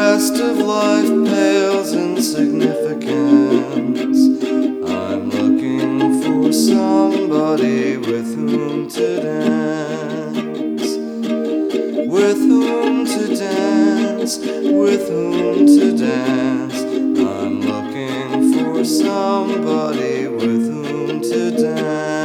rest of life pales in significance. I'm looking for somebody with whom to dance, with whom to dance, with whom to dance. I'm looking for somebody with